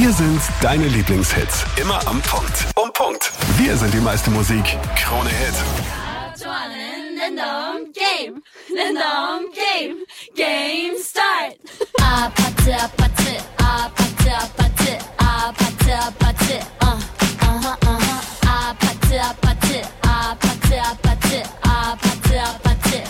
Wir sind deine Lieblingshits. Immer am Punkt. Um Punkt. Wir sind die meiste Musik. Krone Hit. Game start. 아파트 아파트 아파트 아파트 아파트 아파트 아파트 아파트 아파트 아파트 아파트 아파트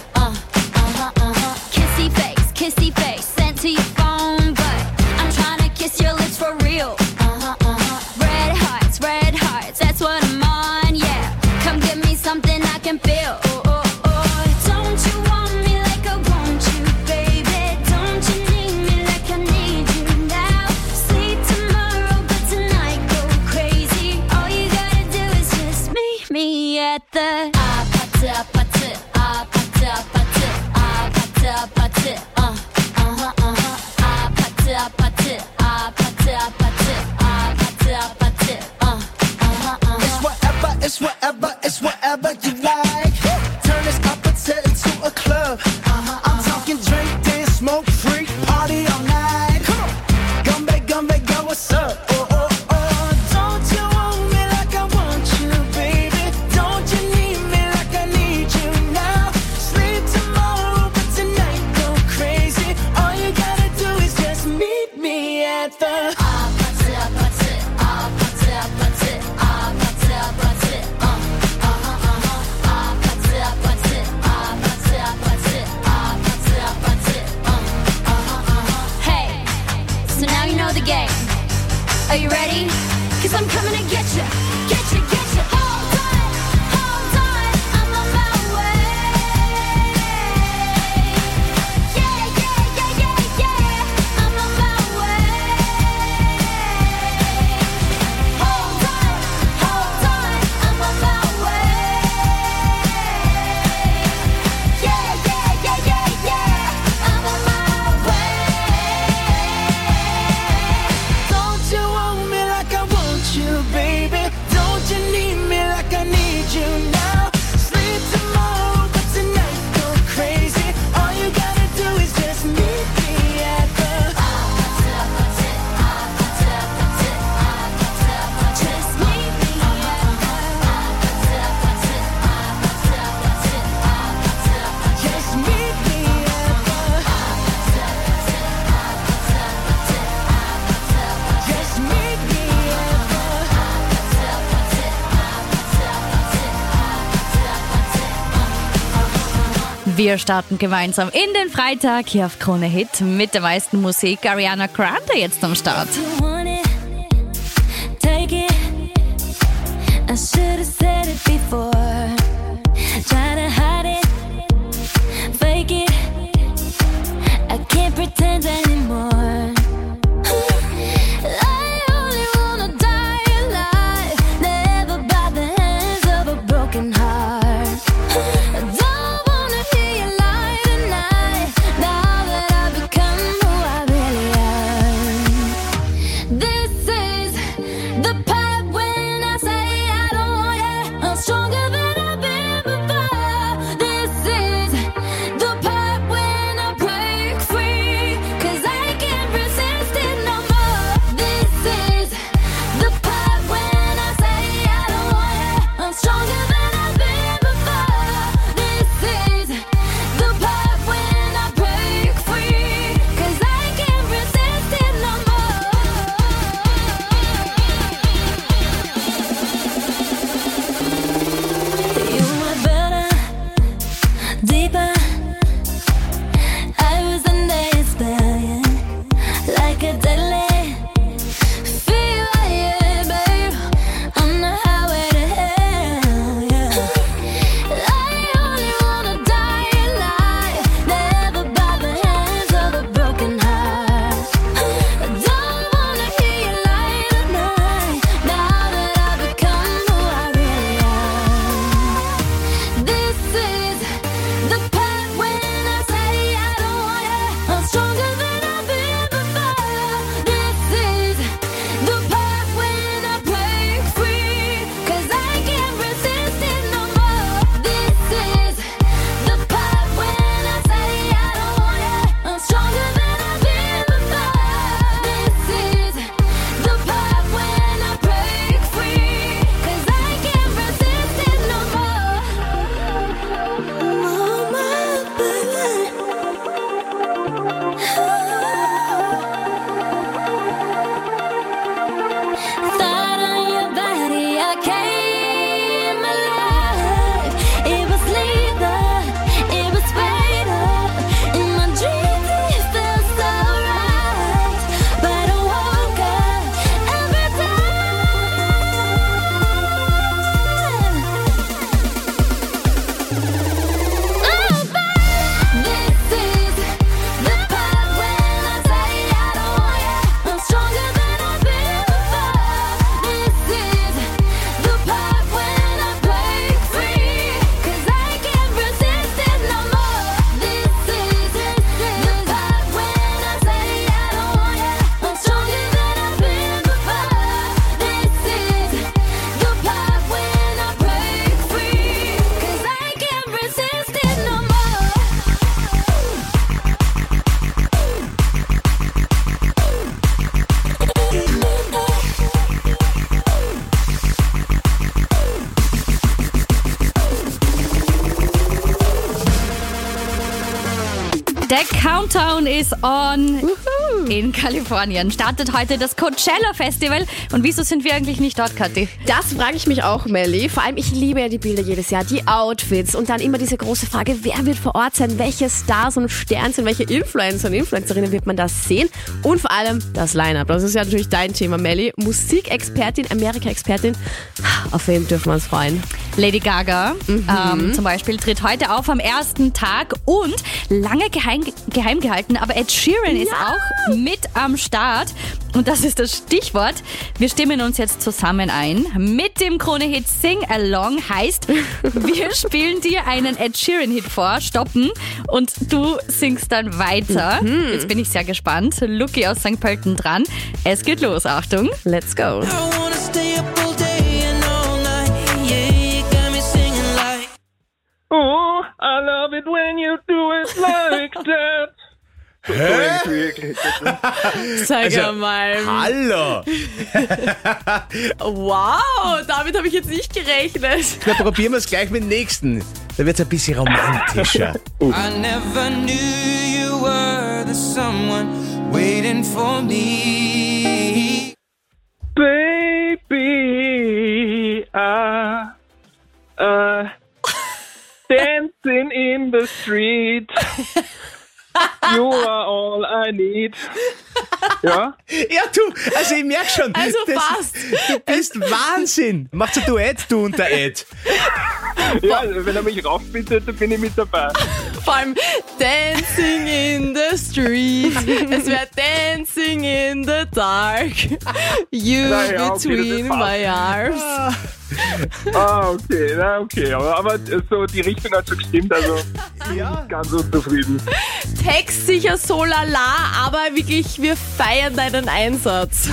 kissy face sent to your phone, but I'm trying to kiss your lips for real. Red hearts, that's what I'm on, yeah. Come give me something I can feel. Don't you want me like I want you, baby? Don't you need me like I need you now? Sleep tomorrow, but tonight go crazy. All you gotta do is just meet me at the 아파트 아파트 아파트 아파트 아파트 아파트 아파트 아파트 아파트 아파트 아파트 It's whatever you like. Turn this opposite into a club. I'm talking drink, dance, smoke, freak, party all night. Come back, go, what's up? Don't you want me like I want you, baby? Don't you need me like I need you now? Sleep tomorrow, but tonight go crazy. All you gotta do is just meet me at the Are you ready? 'Cause I'm coming to get you. Hold on, I'm on my way. Yeah, I'm on my way. Hold on, I'm on my way. Yeah, I'm on my way. Don't you want me like I want you, baby? Don't you need me like I need you now? Sleep tomorrow, but tonight go crazy. All you gotta do is just meet me at the Just meet me just meet me at the just meet me at Wir starten gemeinsam in den Freitag hier auf Krone Hit mit der meisten Musik. Ariana Grande jetzt am Start. want it, take it. I should have said it before. Try to hide it, fake it. I can't pretend anymore. I only wanna die alive, never by the hands of a broken heart. I don't wanna hear you lie tonight, now that I've become who I really am. This is the part when I say I don't want it. I'm stronger than I've been before. Der Countdown is on. In Kalifornien startet heute das Coachella Festival. Und wieso sind wir eigentlich nicht dort, Kathi? Das frage ich mich auch, Melli. Vor allem, ich liebe ja die Bilder jedes Jahr, die Outfits und dann immer diese große Frage, wer wird vor Ort sein, welche Stars und Sternchen, welche Influencer und Influencerinnen wird man da sehen und vor allem das Line-Up. Das ist ja natürlich dein Thema, Melli. Musikexpertin, Amerika-Expertin. Auf wen dürfen wir uns freuen? Lady Gaga zum Beispiel tritt heute auf am ersten Tag und lange geheim gehalten, aber Ed Sheeran ist auch mit am Start und das ist das Stichwort. Wir stimmen uns jetzt zusammen ein mit dem Krone-Hit Sing Along, heißt, wir spielen dir einen Ed Sheeran-Hit vor, stoppen und du singst dann weiter. Jetzt bin ich sehr gespannt. Luki aus St. Pölten dran. Es geht los, Achtung. Let's go. Oh, I love it when you do it like that. Sag mal. Hallo! Wow, damit habe ich jetzt nicht gerechnet. Na, probieren wir es gleich mit dem nächsten. Da wird es ein bisschen romantischer. I never knew you were the someone waiting for me. Baby, dancing in the street. You are all I need. Ja? Ja, du, also ich merke schon. Also fast. Du bist Wahnsinn. Macht ein Duett, du und der Ed. Ja, wenn er mich raufbittet, dann bin ich mit dabei. Vor allem Dancing in the Street. Es wäre Dancing in the Dark. You Naja, okay, between das ist my arms. Okay, na okay. Aber so die Richtung hat schon gestimmt, also bin ich ganz unzufrieden. Text sicher so lala, aber wirklich, wir feiern deinen Einsatz.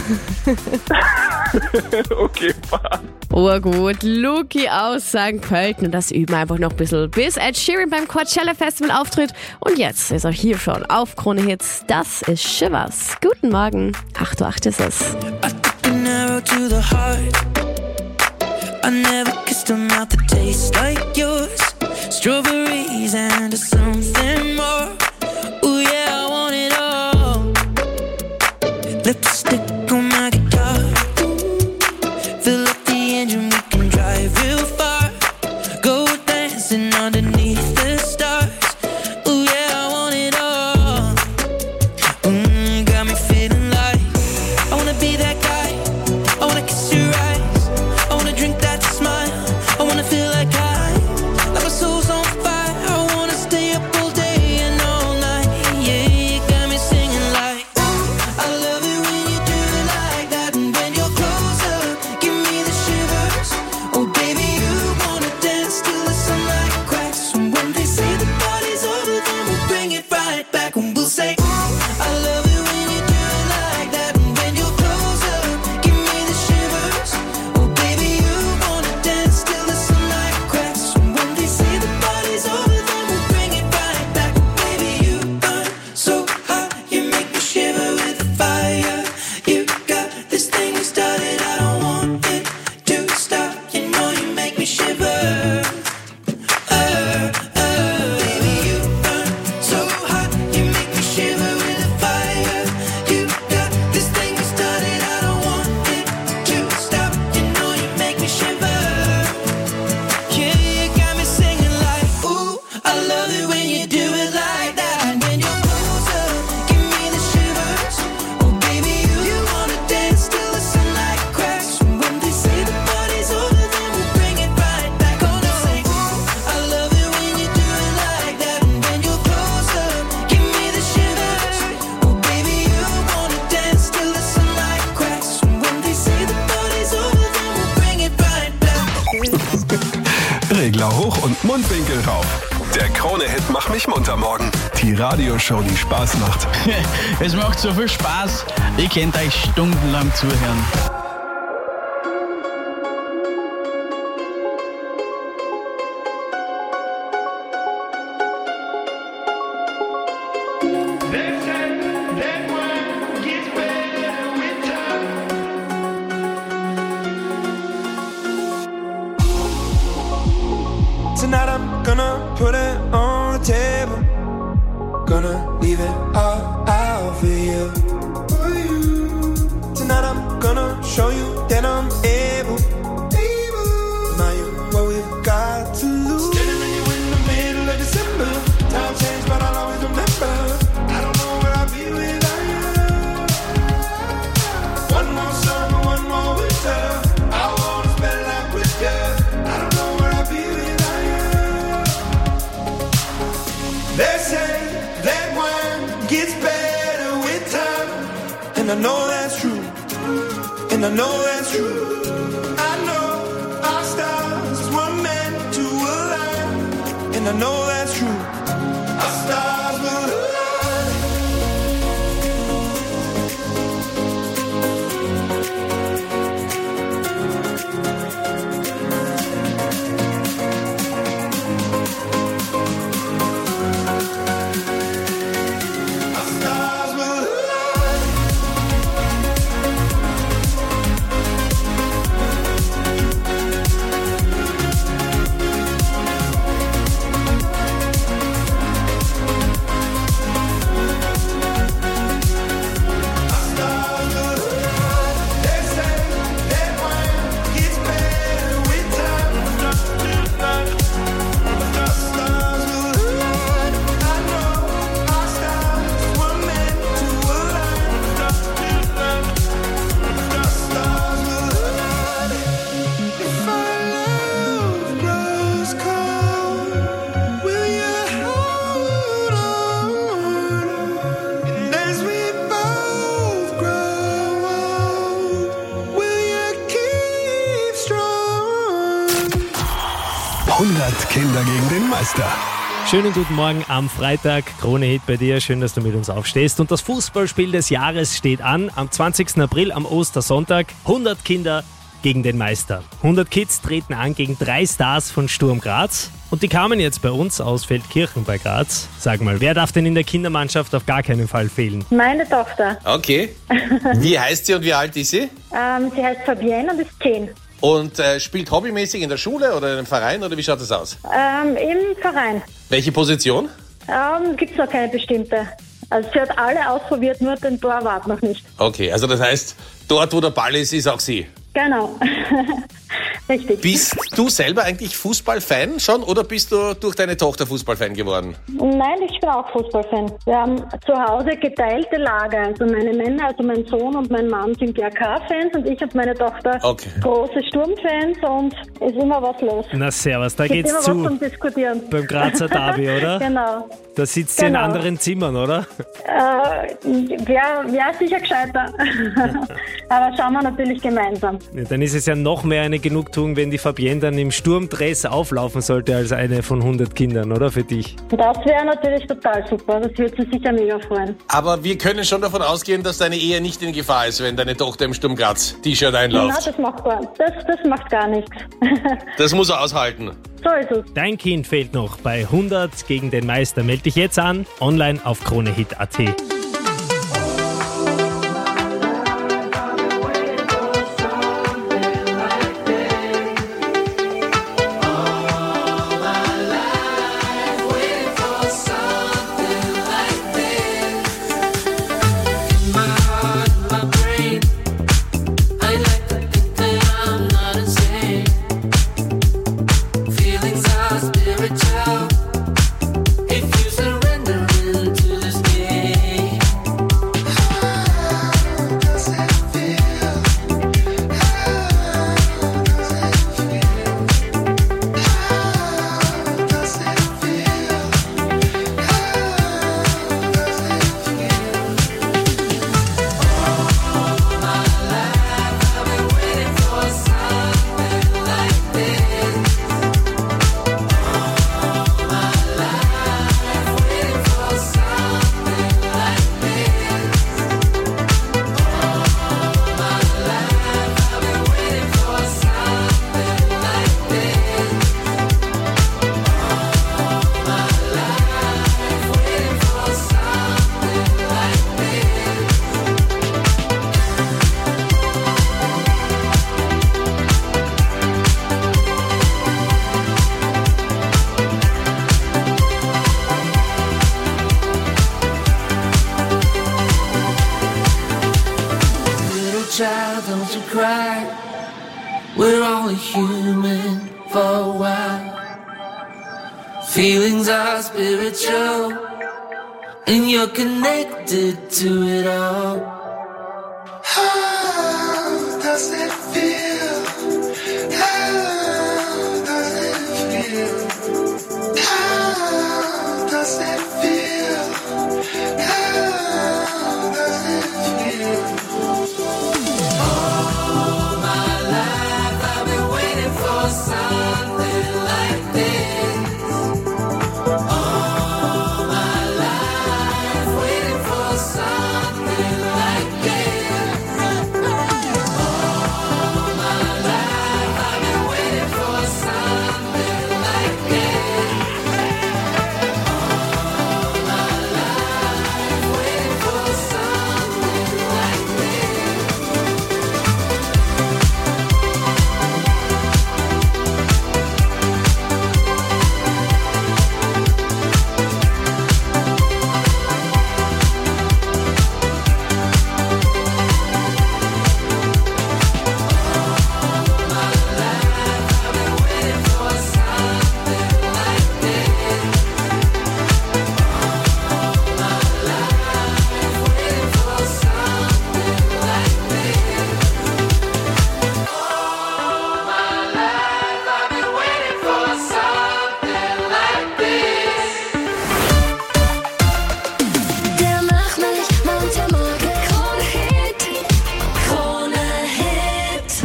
Okay, passt. Oh gut, Luki aus St. Pölten. Und das üben wir einfach noch ein bisschen, bis Ed Sheeran beim Coachella Festival auftritt. Und jetzt ist er hier schon auf Krone Hits. Das ist Shivers. Guten Morgen. 8:08 ist es. An arrow to the heart. I never kissed a mouth that tastes like yours. Strawberries and something more. Ooh yeah, I want it all. Lipstick on my guitar. Fill up the engine, we can drive real far. Go dancing underneath the stars. Ooh yeah, I want it all. Got me feeling like I wanna be that guy. I wanna kiss your eyes. I wanna drink that smile. I wanna feel like my soul's on fire. I wanna stay up all day and all night. Yeah, you got me singing like, ooh, I love it when you do it like that. And when you're closer, give me the shivers. Oh baby, you wanna dance till the sunlight cracks. And when they say the party's over, then we'll bring it right back. And we'll say, ooh, I love it when you do it like that. And when you're closer, give me the shivers. Oh baby, you wanna dance till the sunlight cracks. And when they say the party's over, then we'll bring it right back. Baby, you burn so hot, you make me shiver with the fire. You got this thing started, I don't want it to stop. You know you make me shiver. Baby, you burn so hot, you make me shiver with the fire. You got this thing started, I don't want it to stop. You know you make me shiver. Yeah, you got me singing like, ooh, I love it when you do it like that. And when you're closer, give me the shivers. Oh baby, you wanna dance till the sunlight cracks. And when they say the party's over, then we'll bring it right back. Oh no, say, ooh, I love it when you do it like that. And when you're closer, give me the shivers. Oh baby, you wanna dance till the sunlight cracks. And when they say the party's over, then we'll bring it right back. Regler hoch und Mundwinkel rauf. Der Krone-Hit Mach mich munter morgen. Die Radioshow, die Spaß macht. Es macht so viel Spaß. Ihr könnt euch stundenlang zuhören. Tonight I'm gonna put it on the table. Gonna gonna leave it all out for you. Tonight I'm gonna show you that I'm able. Now you what we've got to lose. Standing in the middle of December. Time changed, but I'll always remember. I don't know where I'll be without you. One more summer, one more winter. I wanna spend life with you. I don't know where I'll be without you. They say that wine gets better with time, and I know that's true. And I know that's true. I know our stars were meant to align. And I know that's true. Our stars will align. Our stars will align. Kinder gegen den Meister. Schönen guten Morgen am Freitag. Krone-Hit bei dir. Schön, dass du mit uns aufstehst. Und das Fußballspiel des Jahres steht an. Am 20. April, am Ostersonntag. 100 Kinder gegen den Meister. 100 Kids treten an gegen 3 Stars von Sturm Graz. Und die kamen jetzt bei uns aus Feldkirchen bei Graz. Sag mal, wer darf denn in der Kindermannschaft auf gar keinen Fall fehlen? Meine Tochter. Okay. Wie heißt sie und wie alt ist sie? Sie heißt Fabienne und ist 10. Und spielt hobbymäßig in der Schule oder in einem Verein oder wie schaut das aus? Im Verein. Welche Position? Gibt es noch keine bestimmte. Also sie hat alle ausprobiert, nur den Torwart noch nicht. Okay, also das heißt, dort wo der Ball ist auch sie. Genau. Richtig. Bist du selber eigentlich Fußballfan schon oder bist du durch deine Tochter Fußballfan geworden? Nein, ich bin auch Fußballfan. Wir haben zu Hause geteilte Lager. Also meine Männer, also mein Sohn und mein Mann sind GRK-Fans und ich und meine Tochter große Sturmfans und ist immer was los. Na servus, da geht's immer zu. Was zum Diskutieren. Beim Grazer Derby, oder? Genau. Da sitzt ihr in anderen Zimmern, oder? Ja, sicher gescheiter. Aber schauen wir natürlich gemeinsam. Ja, dann ist es ja noch mehr eine Genugtuung, wenn die Fabienne dann im Sturmdress auflaufen sollte als eine von 100 Kindern, oder für dich? Das wäre natürlich total super. Das würde sie sicher mega freuen. Aber wir können schon davon ausgehen, dass deine Ehe nicht in Gefahr ist, wenn deine Tochter im Sturm Graz T-Shirt einläuft. Na, das macht gar nichts. Das muss er aushalten. So ist es. Dein Kind fehlt noch bei 100 gegen den Meister. Meld dich jetzt an, online auf kronehit.at. If you surrender into this game. don't you cry. We're only human for a while. Feelings are spiritual, and you're connected to it all. How does it feel? How does it feel? How does it feel? How does it feel? All my life I've been waiting for something like this. All my life waiting for something like this. All my life I've been waiting for something like this. All my life waiting for something like this. Der Mach mich munter Morgen. Krone Hit. Krone Hit.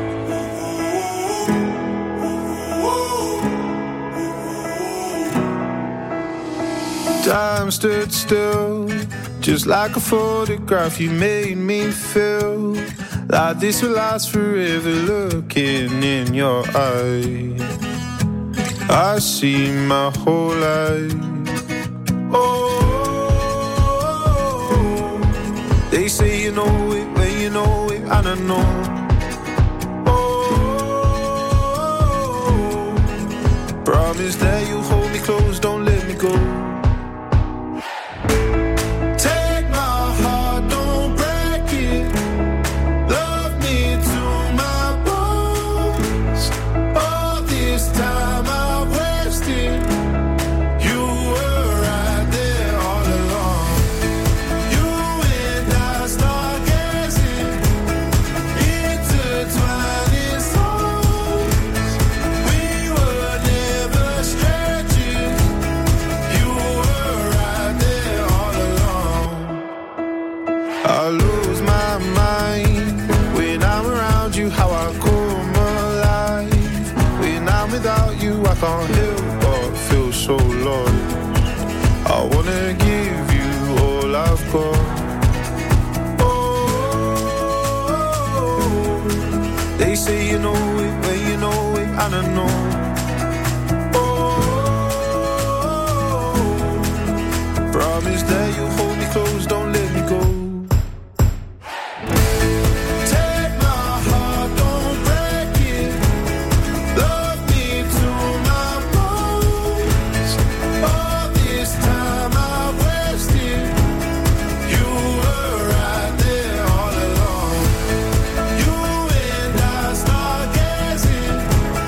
Time stood still, just like a photograph. You made me feel like this will last forever. Looking in your eyes, I see my whole life. Oh, they say you know it when you know it, and I know. Oh, promise that you'll hold me close, don't let me go. Take my heart, don't break it. Love me to my bones. All this time I've wasted. You were right there all along. You and I stargazing, intertwining souls. We were never strangers. You were right there all along. I lose my mind when I'm around you. How I come alive when I'm without you. I can't help but feel so lost. I wanna give you all I've got. Oh, they say you know it when you know it, and I know. Oh, promise that you'll hold me close, don't let me go. Take my heart, don't break it. Love me to my bones. All this time I've wasted. You were right there all along. You and I stargazing,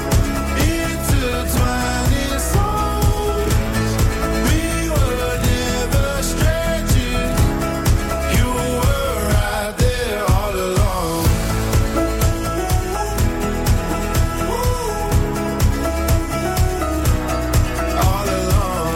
intertwining souls. We were never strangers. You were right there all along. All along.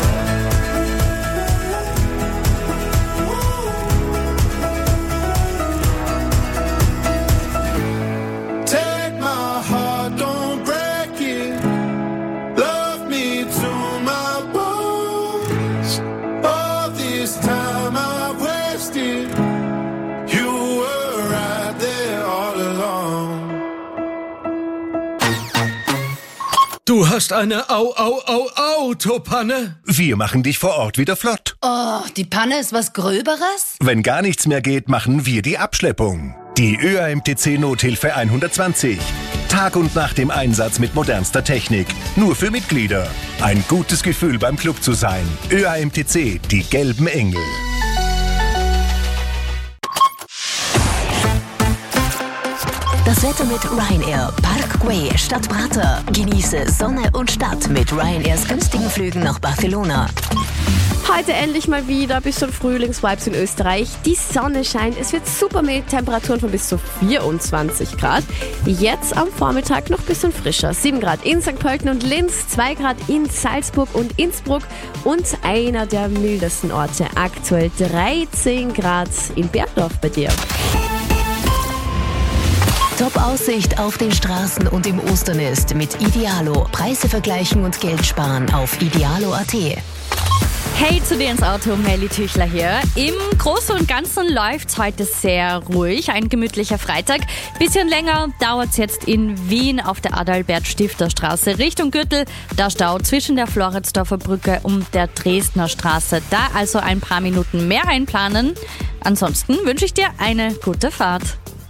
Take my heart, don't break it. Love me to my bones. All this time I've wasted. You were right there all along. Du hast eine Autopanne? Wir machen dich vor Ort wieder flott. Oh, die Panne ist was Gröberes? Wenn gar nichts mehr geht, machen wir die Abschleppung. Die ÖAMTC Nothilfe 120. Tag und Nacht im Einsatz mit modernster Technik. Nur für Mitglieder. Ein gutes Gefühl beim Club zu sein. ÖAMTC, die gelben Engel. Das Wetter mit Ryanair. Parkway, Stadt Prater. Genieße Sonne und Stadt mit Ryanairs günstigen Flügen nach Barcelona. Heute endlich mal wieder ein bisschen Frühlingsvibes in Österreich. Die Sonne scheint, es wird super mit Temperaturen von bis zu 24 Grad. Jetzt am Vormittag noch ein bisschen frischer. 7 Grad in St. Pölten und Linz, 2 Grad in Salzburg und Innsbruck und einer der mildesten Orte. Aktuell 13 Grad in Bergdorf bei dir. Top-Aussicht auf den Straßen und im Osternest mit Idealo. Preise vergleichen und Geld sparen auf idealo.at. Hey, zu dir ins Auto, Melly Tüchler hier. Im Großen und Ganzen läuft's heute sehr ruhig. Ein gemütlicher Freitag. Bisschen länger dauert's jetzt in Wien auf der Adalbert-Stifter-Straße Richtung Gürtel. Der Stau zwischen der Floridsdorfer Brücke und der Dresdner Straße. Da also ein paar Minuten mehr einplanen. Ansonsten wünsche ich dir eine gute Fahrt.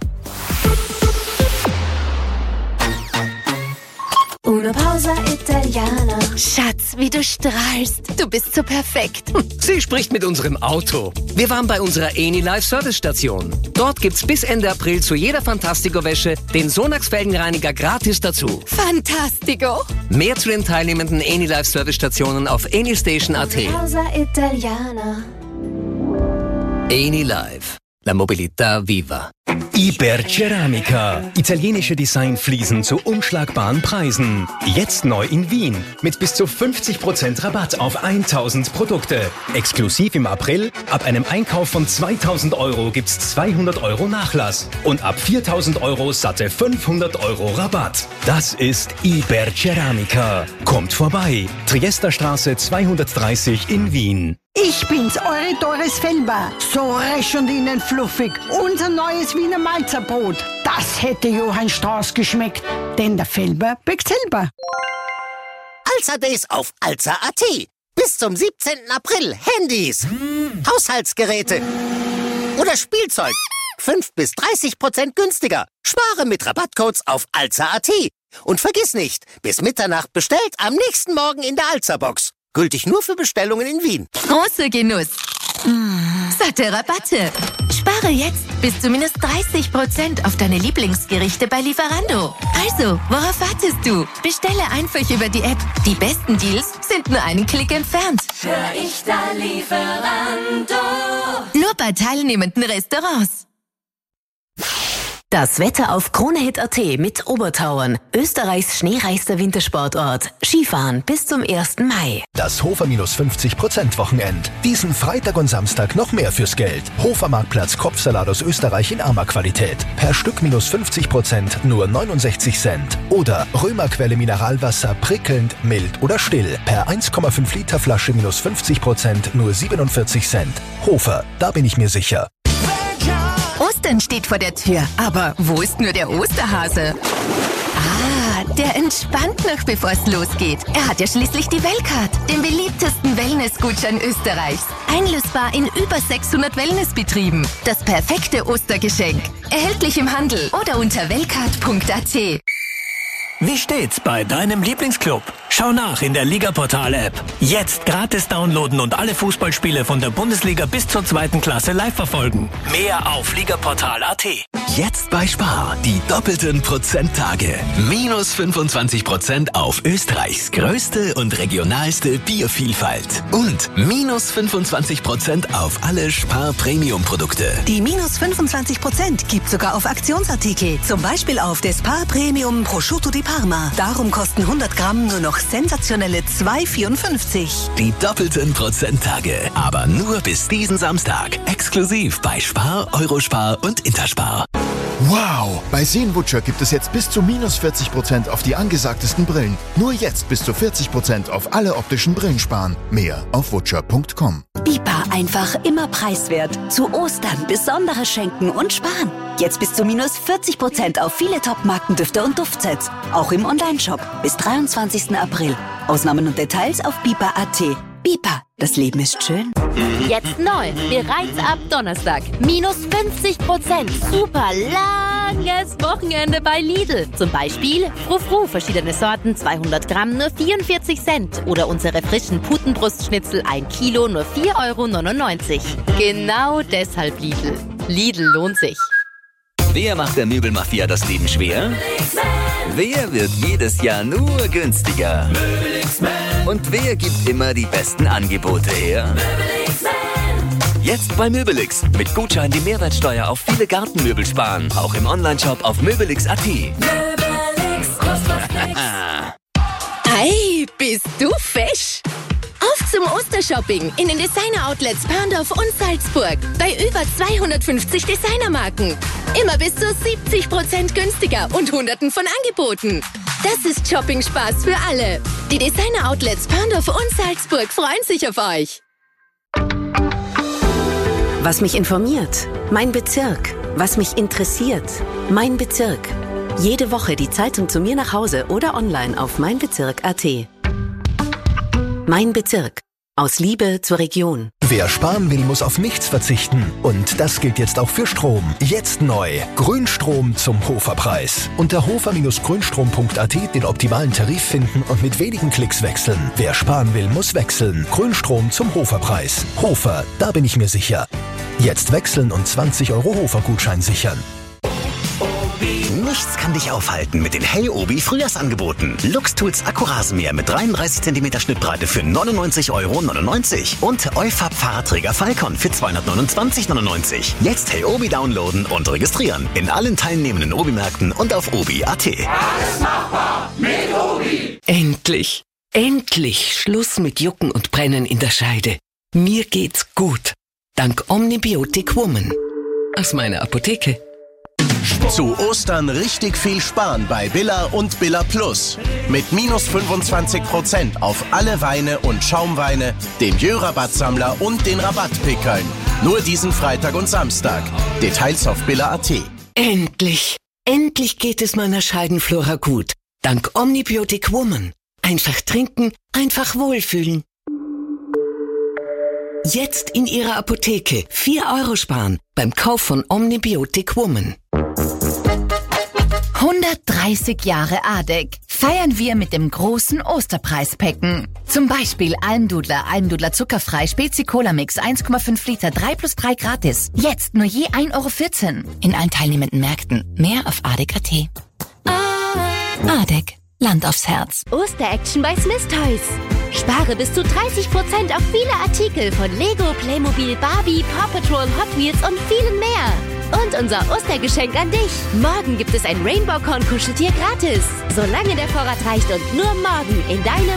Una pausa italiana. Schatz, wie du strahlst. Du bist so perfekt. Sie spricht mit unserem Auto. Wir waren bei unserer Eni Live Service-Station. Dort gibt's bis Ende April zu jeder Fantastico-Wäsche den Sonax-Felgenreiniger gratis dazu. Fantastico. Mehr zu den teilnehmenden Eni Live Service-Stationen auf enilstation.at. Pausa italiana. Eni Live. La mobilità viva. Iberceramica. Italienische Designfliesen zu unschlagbaren Preisen. Jetzt neu in Wien. Mit bis zu 50% Rabatt auf 1000 Produkte. Exklusiv im April. Ab einem Einkauf von 2000 Euro gibt's 200 Euro Nachlass. Und ab 4000 Euro satte 500 Euro Rabatt. Das ist Iberceramica. Kommt vorbei. Triesterstraße 230 in Wien. Ich bin's, eure Doris Felber. So resch und innen fluffig. Unser neues Wiener Malzerbrot. Das hätte Johann Strauß geschmeckt. Denn der Felber bäckt selber. Alza Days auf Alza.at. Bis zum 17. April. Handys, Haushaltsgeräte oder Spielzeug. 5-30% günstiger. Spare mit Rabattcodes auf Alza.at. Und vergiss nicht, bis Mitternacht bestellt, am nächsten Morgen in der Alza-Box. Gültig nur für Bestellungen in Wien. Großer Genuss. Satte Rabatte. Spare jetzt bis zu minus 30% auf deine Lieblingsgerichte bei Lieferando. Also, worauf wartest du? Bestelle einfach über die App. Die besten Deals sind nur einen Klick entfernt. Hör ich da Lieferando. Nur bei teilnehmenden Restaurants. Das Wetter auf KroneHit.at mit Obertauern. Österreichs schneereichster Wintersportort. Skifahren bis zum 1. Mai. Das Hofer minus 50% Wochenend. Diesen Freitag und Samstag noch mehr fürs Geld. Hofer Marktplatz Kopfsalat aus Österreich in Arma-Qualität. Per Stück minus 50%, nur 69 Cent. Oder Römerquelle Mineralwasser prickelnd, mild oder still. Per 1,5 Liter Flasche minus 50%, nur 47 Cent. Hofer, da bin ich mir sicher. Ostern steht vor der Tür. Aber wo ist nur der Osterhase? Ah, der entspannt noch, bevor es losgeht. Er hat ja schließlich die Wellcard, den beliebtesten Wellnessgutschein Österreichs. Einlösbar in über 600 Wellnessbetrieben. Das perfekte Ostergeschenk. Erhältlich im Handel oder unter wellcard.at. Wie steht's bei deinem Lieblingsclub? Schau nach in der Liga-Portal-App. Jetzt gratis downloaden und alle Fußballspiele von der Bundesliga bis zur 2. Klasse live verfolgen. Mehr auf ligaportal.at. Jetzt bei Spar die doppelten Prozenttage. Minus 25% auf Österreichs größte und regionalste Biervielfalt. Und minus 25% auf alle Spar Premium-Produkte. Die minus 25% gibt sogar auf Aktionsartikel. Zum Beispiel auf des Spar Premium Prosciutto di Parma. Darum kosten 100 Gramm nur noch sensationelle 2,54. Die doppelten Prozenttage. Aber nur bis diesen Samstag. Exklusiv bei Spar, Eurospar und Interspar. Wow! Bei Seenbutcher gibt es jetzt bis zu minus 40% auf die angesagtesten Brillen. Nur jetzt bis zu 40% auf alle optischen Brillen sparen. Mehr auf butcher.com. BIPA, einfach immer preiswert. Zu Ostern besondere Schenken und Sparen. Jetzt bis zu minus 40% auf viele Top-Markendüfte und Duftsets. Auch im Onlineshop bis 23. April. Ausnahmen und Details auf BIPA.at. BIPA, das Leben ist schön. Jetzt neu, bereits ab Donnerstag. Minus 50%. Super langes Wochenende bei Lidl. Zum Beispiel Frou-Frou, verschiedene Sorten, 200 Gramm, nur 44 Cent. Oder unsere frischen Putenbrustschnitzel, 1 Kilo, nur 4,99 Euro. Genau deshalb Lidl. Lidl lohnt sich. Wer macht der Möbelmafia das Leben schwer? Wer wird jedes Jahr nur günstiger? Und wer gibt immer die besten Angebote her? Jetzt bei Möbelix. Mit Gutschein die Mehrwertsteuer auf viele Gartenmöbel sparen. Auch im Onlineshop auf möbelix.at. Hey, bist du fesch? Auf zum Ostershopping in den Designer-Outlets Perndorf und Salzburg. Bei über 250 Designermarken. Immer bis zu 70% günstiger und Hunderten von Angeboten. Das ist Shopping-Spaß für alle. Die Designer-Outlets Perndorf und Salzburg freuen sich auf euch. Was mich informiert, mein Bezirk. Was mich interessiert, mein Bezirk. Jede Woche die Zeitung zu mir nach Hause oder online auf meinbezirk.at. Mein Bezirk. Aus Liebe zur Region. Wer sparen will, muss auf nichts verzichten. Und das gilt jetzt auch für Strom. Jetzt neu. Grünstrom zum Hoferpreis. Unter hofer-grünstrom.at den optimalen Tarif finden und mit wenigen Klicks wechseln. Wer sparen will, muss wechseln. Grünstrom zum Hoferpreis. Hofer, da bin ich mir sicher. Jetzt wechseln und 20 € Hofer-Gutschein sichern. Nichts kann dich aufhalten mit den Hey Obi Frühjahrsangeboten. Luxtools Akkurasenmäher mit 33 cm Schnittbreite für 99,99 € und Eufab Fahrradträger Falcon für 229,99 €. Jetzt Hey Obi downloaden und registrieren. In allen teilnehmenden Obi-Märkten und auf obi.at. Alles machbar mit Obi. Endlich, endlich Schluss mit Jucken und Brennen in der Scheide. Mir geht's gut. Dank Omnibiotic Woman. Aus meiner Apotheke. Zu Ostern richtig viel sparen bei Billa und Billa Plus. Mit minus 25% auf alle Weine und Schaumweine, den Jö-Rabattsammler und den Rabattpickeln. Nur diesen Freitag und Samstag. Details auf Billa.at. Endlich, endlich geht es meiner Scheidenflora gut. Dank Omnibiotic Woman. Einfach trinken, einfach wohlfühlen. Jetzt in Ihrer Apotheke 4 € sparen beim Kauf von Omnibiotic Woman. 130 Jahre ADEC feiern wir mit dem großen Osterpreispacken. Zum Beispiel Almdudler zuckerfrei, Spezi-Cola-Mix, 1,5 Liter, 3+3 gratis. Jetzt nur je 1,14 € in allen teilnehmenden Märkten. Mehr auf ADEC.at. ADEC. Land aufs Herz. Oster-Action bei Smith Toys. Spare bis zu 30% auf viele Artikel von Lego, Playmobil, Barbie, Paw Patrol, Hot Wheels und vielen mehr. Und unser Ostergeschenk an dich. Morgen gibt es ein Rainbow-Korn-Kuscheltier gratis. Solange der Vorrat reicht und nur morgen in deinem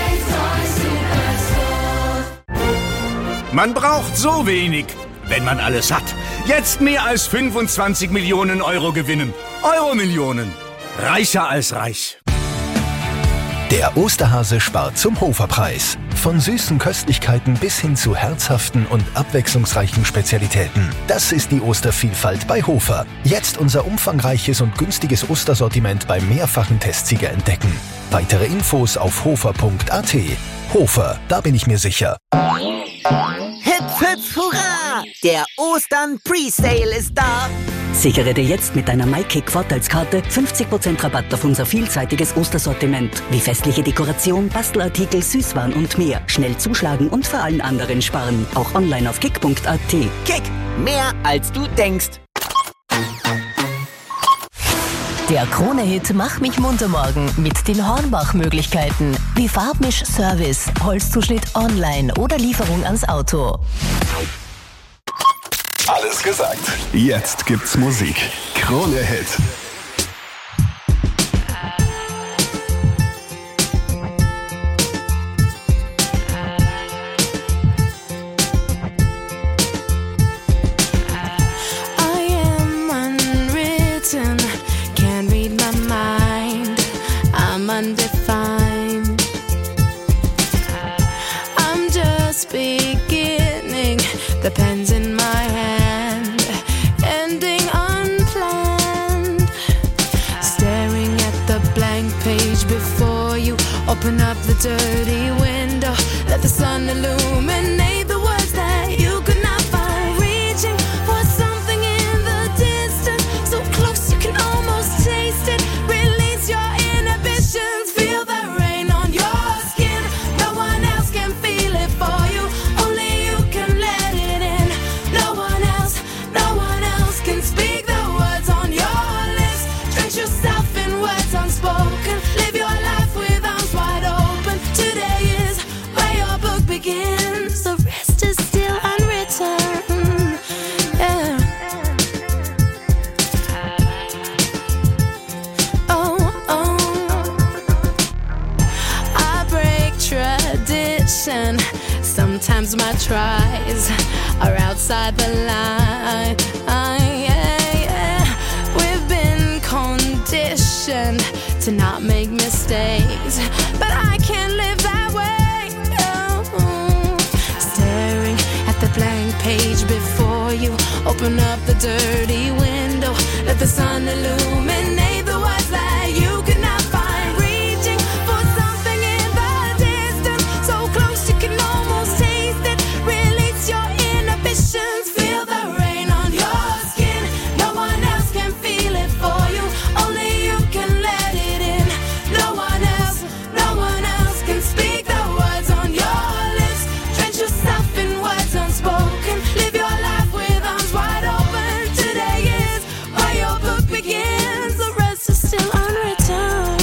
Man braucht so wenig, wenn man alles hat. Jetzt mehr als 25 Millionen € gewinnen. Euro-Millionen. Reicher als reich. Der Osterhase spart zum Hoferpreis. Von süßen Köstlichkeiten bis hin zu herzhaften und abwechslungsreichen Spezialitäten. Das ist die Ostervielfalt bei Hofer. Jetzt unser umfangreiches und günstiges Ostersortiment beim mehrfachen Testsieger entdecken. Weitere Infos auf hofer.at. Hofer, da bin ich mir sicher. Hüpf, hüpf, hurra! Der Ostern Presale ist da. Sichere dir jetzt mit deiner MyKick-Vorteilskarte 50% Rabatt auf unser vielseitiges Ostersortiment. Wie festliche Dekoration, Bastelartikel, Süßwaren und mehr. Schnell zuschlagen und vor allen anderen sparen. Auch online auf kick.at. Kick, mehr als du denkst. Der Krone-Hit Mach mich munter morgen mit den Hornbach-Möglichkeiten. Wie Farbmisch-Service, Holzzuschnitt online oder Lieferung ans Auto. Alles gesagt. Jetzt gibt's Musik. Krone-Hit. Undefined. I'm just beginning. The pen's in my hand, ending unplanned. Staring at the blank page before you. Open up the dirty window. Let the sun illuminate the words that you could not find. Reaching for something in the distance, so close you can almost taste it. Release your inhibitions. Feel the rain on your skin. No one else can feel it for you. Only you can let it in. No one else can speak the words on inside the line. We've been conditioned to not make mistakes, but I can't live that way. No. Staring at the blank page before you, open up the dirty window, let the sun illuminate the words that you could not find. Reaching for something in the distance, so close you can almost taste it. Release your inhibitions, feel the rain on your skin. No one else can feel it for you, only you can let it in. No one else can speak the words on your lips. Drench yourself in words unspoken, live your life with arms wide open. Today is where your book begins, the rest is still unwritten.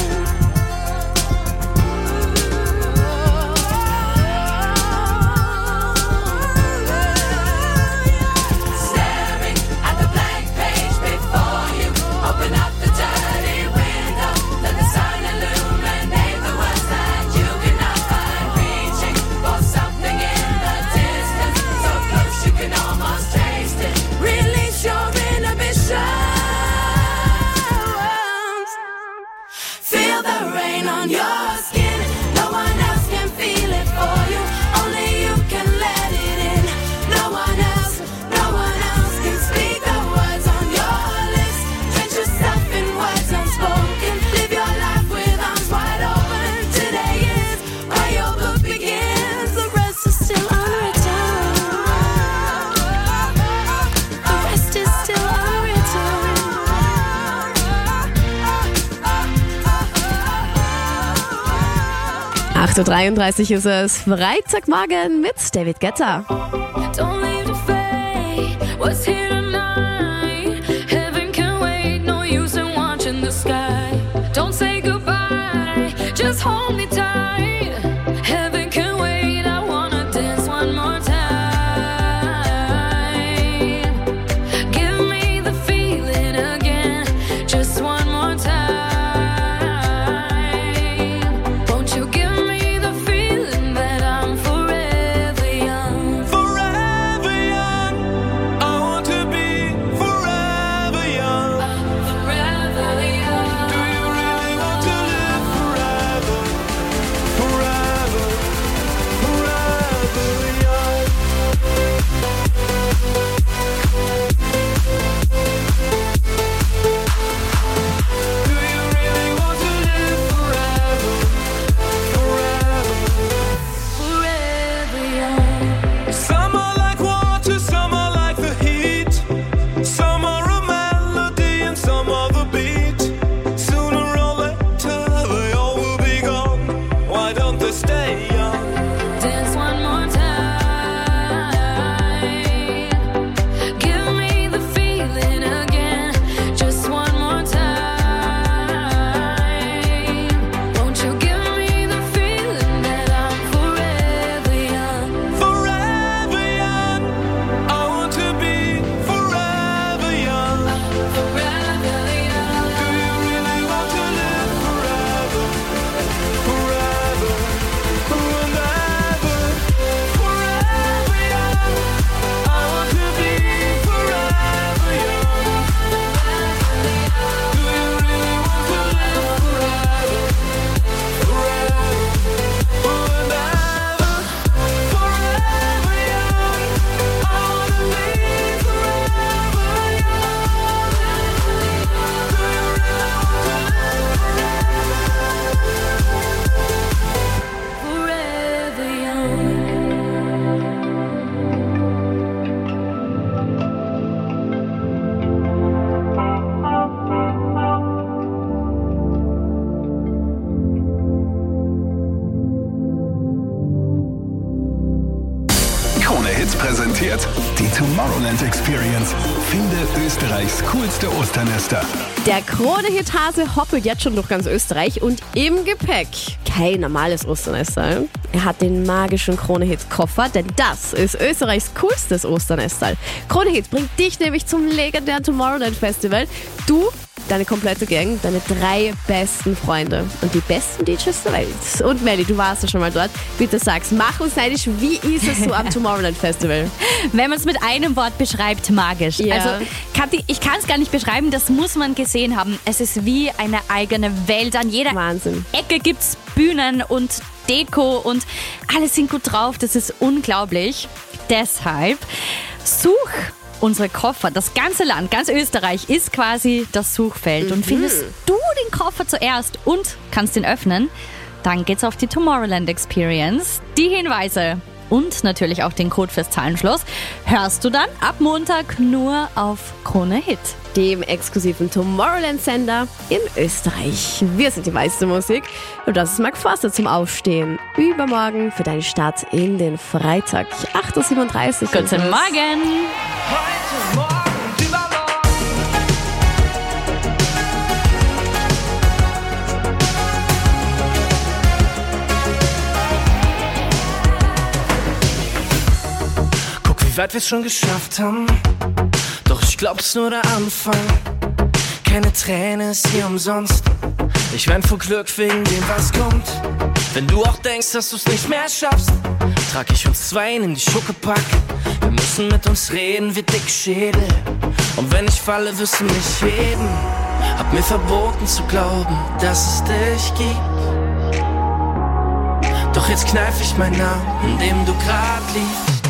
Staring at the blank page before you, open up the dirty window, let the sun illuminate the words that you cannot find. Reaching for something in the distance, so close you can almost taste it. Release your inhibitions, feel the rain on your skin. No one else can feel it for you, only you can let it in. No one else can speak the words on your lips. Drench yourself in words unspoken, live your life with arms wide open. Today is where your book begins, the rest is still unwritten. The rest is still unwritten. 8:33 Uhr ist es, Freitagmorgen mit David Guetta. Don't leave the fate, what's here tonight? Heaven can wait, no use in watching the sky. Don't say goodbye, just hold me tight. Heaven can wait, I wanna dance one more time. Give me the feeling again, just one more time. Won't you give me the feeling that I'm forever young? Forever young, I want to be forever young. Forever young. Do you really want to live forever? Forever, forever young. Do you really want to live forever? Forever. Forever young. Some are like water, some are like the heat. Some are a melody and some are the beat. Sooner or later they all will be gone. Why don't they stay young? Dance one more time. Give me the feeling again, just one more time. Won't you give me the feeling that I'm forever young? Forever young, I want to be forever young. Forever young. Do you really want to live forever? Forever, and ever. Forever young, I want to be forever young. Do you really want to live forever? Forever, and ever. Forever young, I want to be forever young. Do you really want to live Forever young. Krone Hits präsentiert die Tomorrowland Experience. Finde Österreichs coolste Osternester. Der Krone-Hit-Hase hoppelt jetzt schon durch ganz Österreich und im Gepäck kein normales Osternestal. Er hat den magischen Krone-Hit-Koffer, denn das ist Österreichs coolstes Osternestal. Krone-Hit bringt dich nämlich zum legendären Tomorrowland Festival. Du deine komplette Gang, deine 3 besten Freunde und die besten DJs der Welt. Und Melli, du warst ja schon mal dort. Bitte sag's, mach uns neidisch, wie ist es so am Tomorrowland Festival? Wenn man es mit einem Wort beschreibt, magisch. Ja. Also, Kathi, ich kann es gar nicht beschreiben, das muss man gesehen haben. Es ist wie eine eigene Welt. An jeder Ecke gibt's Bühnen und Deko und alle sind gut drauf. Das ist unglaublich. Deshalb such unsere Koffer. Das ganze Land, ganz Österreich ist quasi das Suchfeld. Und findest du den Koffer zuerst und kannst ihn öffnen, dann geht's auf die Tomorrowland Experience. Die Hinweise und natürlich auch den Code fürs Zahlenschloss hörst du dann ab Montag nur auf Krone Hit, dem exklusiven Tomorrowland-Sender in Österreich. Wir sind die meiste Musik und das ist Mark Forster zum Aufstehen. Übermorgen für deinen Start in den Freitag, 8.37 Uhr. Guten Morgen! Heute Morgen und übermorgen. Guck, wie weit wir's schon geschafft haben. Doch ich glaub, es ist nur der Anfang. Keine Träne ist hier umsonst. Ich wein vor Glück wegen dem, was kommt. Wenn du auch denkst, dass du's nicht mehr schaffst, trag ich uns 2 in die Schuckepack. Wir müssen mit uns reden wie dicke Schädel. Und wenn ich falle, wirst du mich heben. Hab mir verboten zu glauben, dass es dich gibt. Doch jetzt kneif ich meinen Namen, in dem du grad liegst.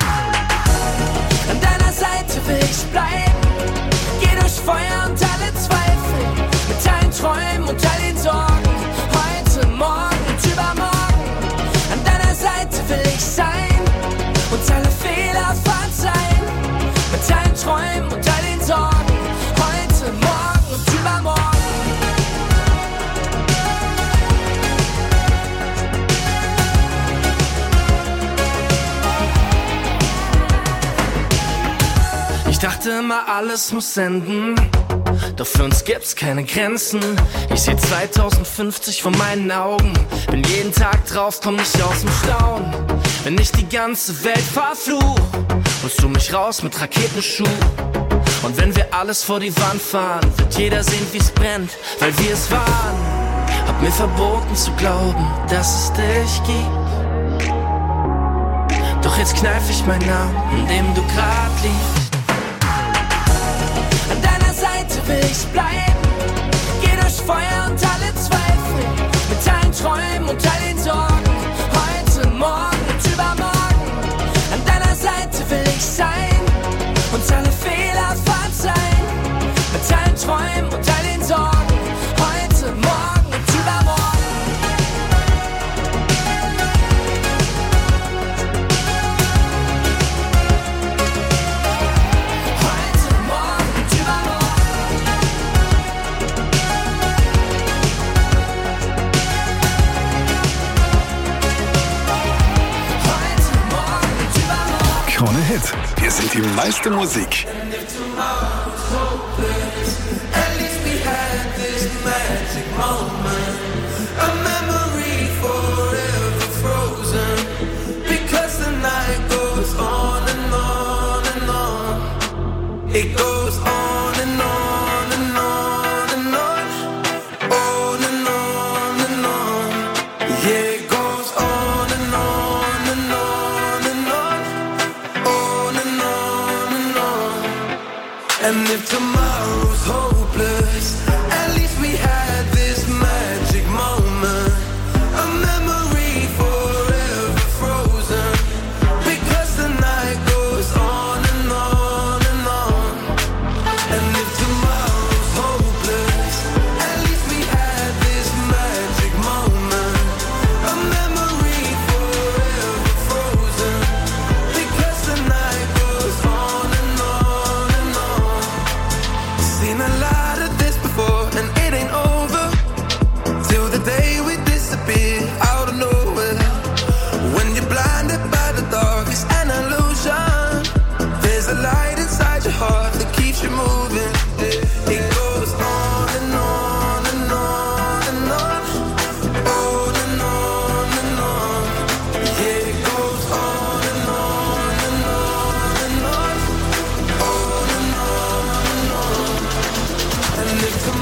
An deiner Seite will ich bleiben. Geh durch Feuer und alle Zweifel. Mit allen Träumen und all den Sorgen. Heute, morgen und übermorgen. An deiner Seite will ich sein. Und alle Fehler verzeihen. Mit allen Träumen und all den Sorgen. Heute, morgen und übermorgen. Ich dachte immer, alles muss enden. Doch für uns gibt's keine Grenzen. Ich seh 2050 vor meinen Augen. Bin jeden Tag drauf, komm nicht aus dem Staunen. Wenn ich die ganze Welt verfluch, holst du mich raus mit Raketenschuh. Und wenn wir alles vor die Wand fahren, wird jeder sehen, wie's brennt, weil wir es waren. Hab mir verboten zu glauben, dass es dich gibt. Doch jetzt kneif ich meinen Namen, in dem du grad liegst. An deiner Seite will ich bleiben. Geh durch Feuer und alle Zweifel. Mit allen Träumen und all den Sorgen. Heute, morgen und übermorgen. An deiner Seite will ich sein. Und alle Fehler verzeihen. Mit allen Träumen und all den Sorgen. Heute, morgen und übermorgen. Krone Hit. Wir sind die meiste Musik. It goes on and on and on and on. On and on and on. Yeah, it goes on and on and on and on. On and on and on. And if tomorrow's hopeless, at least we had this magic moment. A memory forever frozen. Because the night goes on and on and on. And if tomorrow's hopeless, at least we had this magic moment. A memory forever frozen. Because the night goes on and on and on. Seen a lot of this before, and it ain't over till the day we disappear out of nowhere. When you're blinded by the dark, it's an illusion. There's a light inside your heart that keeps you moving. It goes on and on and on and on. On and on and on. Yeah, it goes on and on and on and on. On and on and on. And if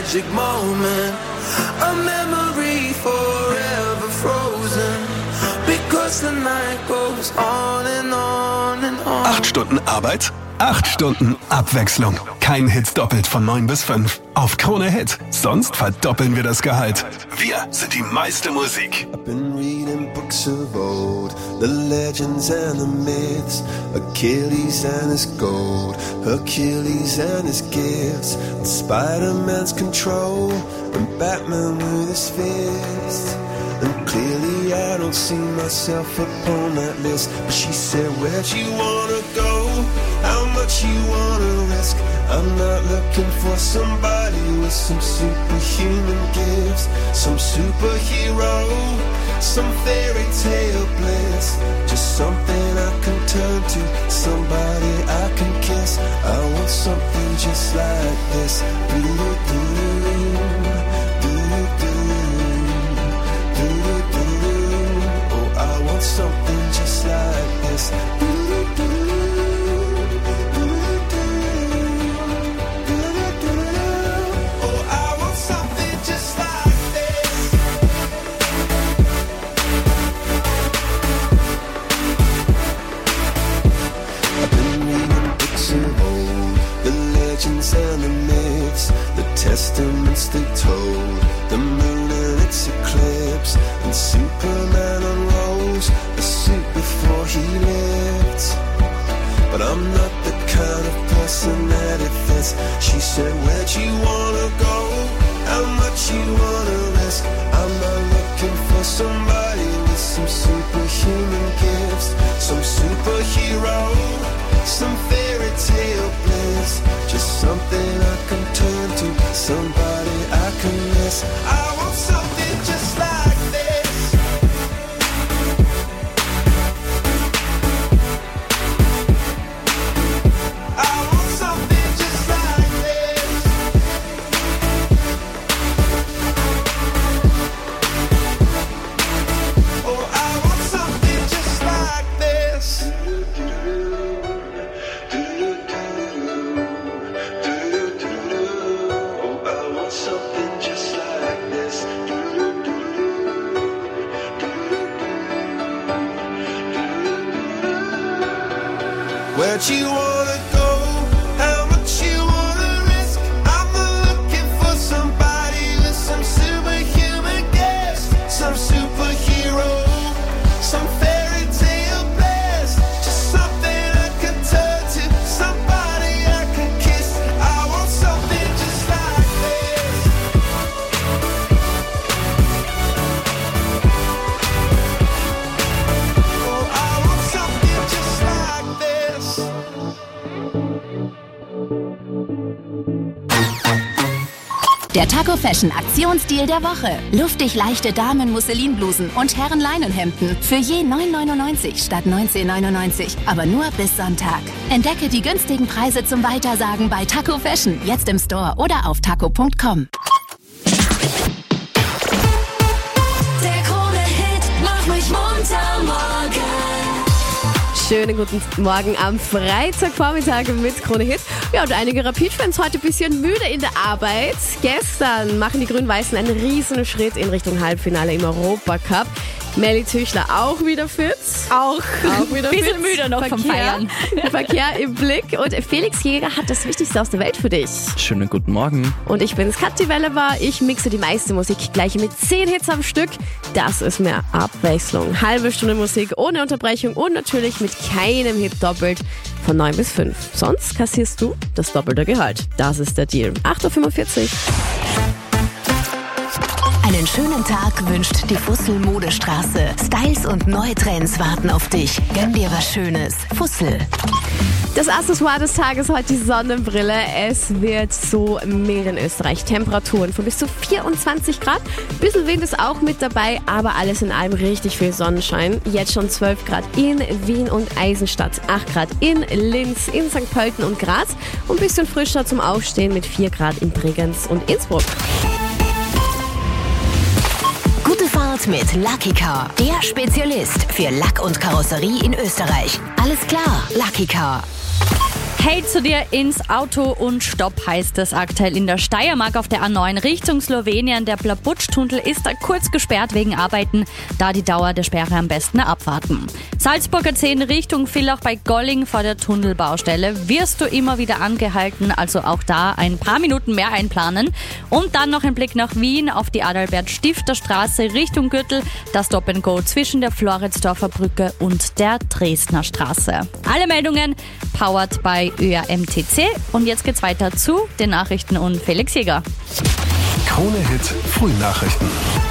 magic moment, a memory forever frozen, because the night goes on and on and on. 8 Stunden Arbeit, 8 Stunden Abwechslung. Kein Hit doppelt von 9 bis 5. Auf Krone Hit. Sonst verdoppeln wir das Gehalt. Wir sind die meiste Musik. I've been reading books of old, the legends and the myths, Achilles and his gold, Hercules and his gifts, and Spider-Man's control, and Batman with his fists. And clearly I don't see myself upon that list. But she said, where'd you wanna go? How much you wanna risk? I'm not looking for somebody with some superhuman gifts, some superhero, some fairy tale bliss. Just something I can turn to, somebody I can kiss. I want something just like this. Something just like this. Oh, I want something just like this. I've been reading books of old, the legends and the myths, the testaments they told, the moon and its eclipse, and Superman unrolls a suit before he lived. But I'm not the kind of person that it fits. She said, where'd you wanna go? How much you wanna risk? I'm not looking for somebody with some superhuman gifts, some superhero, some fairy tale bliss. Just something I can turn to, somebody I can miss. I want something just like this. I want something just like this. Oh, I want something just like this. Oh, I want something just like this. Where'd you wanna go? How much you wanna risk? I'm not looking for somebody with some superhuman gifts, some superhero, some fairy tale bliss. Just something I can turn to, somebody I can kiss. I want something just like this. Oh, I want something just like this. Der Taco Fashion Aktionsdeal der Woche. Luftig leichte Damen-Musselinblusen und Herren-Leinenhemden für je 9,99 statt 19,99. Aber nur bis Sonntag. Entdecke die günstigen Preise zum Weitersagen bei Taco Fashion. Jetzt im Store oder auf taco.com. Der Krone-Hit macht mich munter morgen. Schönen guten Morgen am Freitagvormittag mit Krone Hit. Ja, und einige Rapid-Fans heute ein bisschen müde in der Arbeit. Gestern machen die Grün-Weißen einen riesen Schritt in Richtung Halbfinale im Europacup. Melly Tüchler auch wieder fit. Auch wieder fit. Bisschen müde noch vom Feiern. Verkehr im Blick. Und Felix Jäger hat das Wichtigste aus der Welt für dich. Schönen guten Morgen. Und ich bin's, Kathi Welleber. Ich mixe die meiste Musik gleich mit 10 Hits am Stück. Das ist mehr Abwechslung. Halbe Stunde Musik ohne Unterbrechung und natürlich mit keinem Hit doppelt von 9 bis 5. Sonst kassierst du das doppelte Gehalt. Das ist der Deal. 8.45 Uhr. Einen schönen Tag wünscht die Fussel Modestraße. Styles und neue Trends warten auf dich. Gönn dir was Schönes. Fussel. Das Accessoire des Tages heute die Sonnenbrille. Es wird so mild in Österreich. Temperaturen von bis zu 24 Grad. Bisschen Wind ist auch mit dabei, aber alles in allem richtig viel Sonnenschein. Jetzt schon 12 Grad in Wien und Eisenstadt, 8 Grad in Linz, in St. Pölten und Graz und ein bisschen frischer zum Aufstehen mit 4 Grad in Bregenz und Innsbruck. Gute Fahrt mit Lucky Car. Der Spezialist für Lack und Karosserie in Österreich. Alles klar, Lucky Car. Hey zu dir ins Auto und Stopp heißt es aktuell in der Steiermark auf der A9 Richtung Slowenien. Der Blabutsch-Tunnel ist da kurz gesperrt wegen Arbeiten, da die Dauer der Sperre am besten abwarten. Salzburger 10 Richtung Villach bei Golling vor der Tunnelbaustelle wirst du immer wieder angehalten, also auch da ein paar Minuten mehr einplanen. Und dann noch ein Blick nach Wien auf die Adalbert-Stifter-Straße Richtung Gürtel, das Stop and Go zwischen der Floridsdorfer Brücke und der Dresdner Straße. Alle Meldungen powered by ÖAMTC. Und jetzt geht's weiter zu den Nachrichten und Felix Jäger. Krone-Hit Frühnachrichten.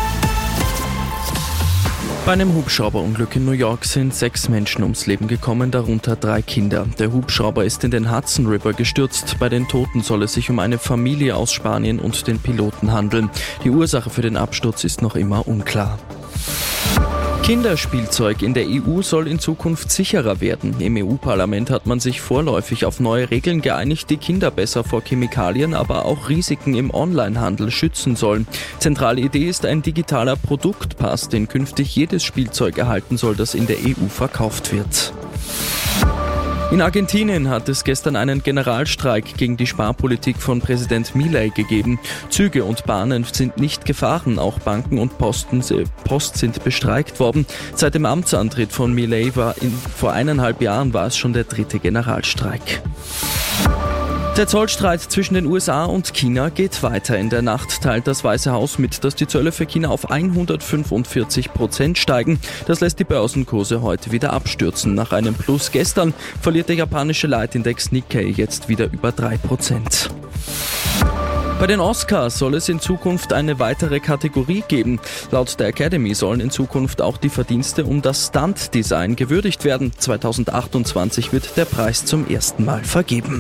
Bei einem Hubschrauberunglück in New York sind 6 Menschen ums Leben gekommen, darunter 3 Kinder. Der Hubschrauber ist in den Hudson River gestürzt. Bei den Toten soll es sich um eine Familie aus Spanien und den Piloten handeln. Die Ursache für den Absturz ist noch immer unklar. Kinderspielzeug in der EU soll in Zukunft sicherer werden. Im EU-Parlament hat man sich vorläufig auf neue Regeln geeinigt, die Kinder besser vor Chemikalien, aber auch Risiken im Onlinehandel schützen sollen. Zentrale Idee ist ein digitaler Produktpass, den künftig jedes Spielzeug erhalten soll, das in der EU verkauft wird. In Argentinien hat es gestern einen Generalstreik gegen die Sparpolitik von Präsident Milei gegeben. Züge und Bahnen sind nicht gefahren, auch Banken und Post sind bestreikt worden. Seit dem Amtsantritt von Milei vor 1,5 Jahren war es schon der 3. Generalstreik. Der Zollstreit zwischen den USA und China geht weiter. In der Nacht teilt das Weiße Haus mit, dass die Zölle für China auf 145% steigen. Das lässt die Börsenkurse heute wieder abstürzen. Nach einem Plus gestern verliert der japanische Leitindex Nikkei jetzt wieder über 3%. Bei den Oscars soll es in Zukunft eine weitere Kategorie geben. Laut der Academy sollen in Zukunft auch die Verdienste um das Stunt-Design gewürdigt werden. 2028 wird der Preis zum ersten Mal vergeben.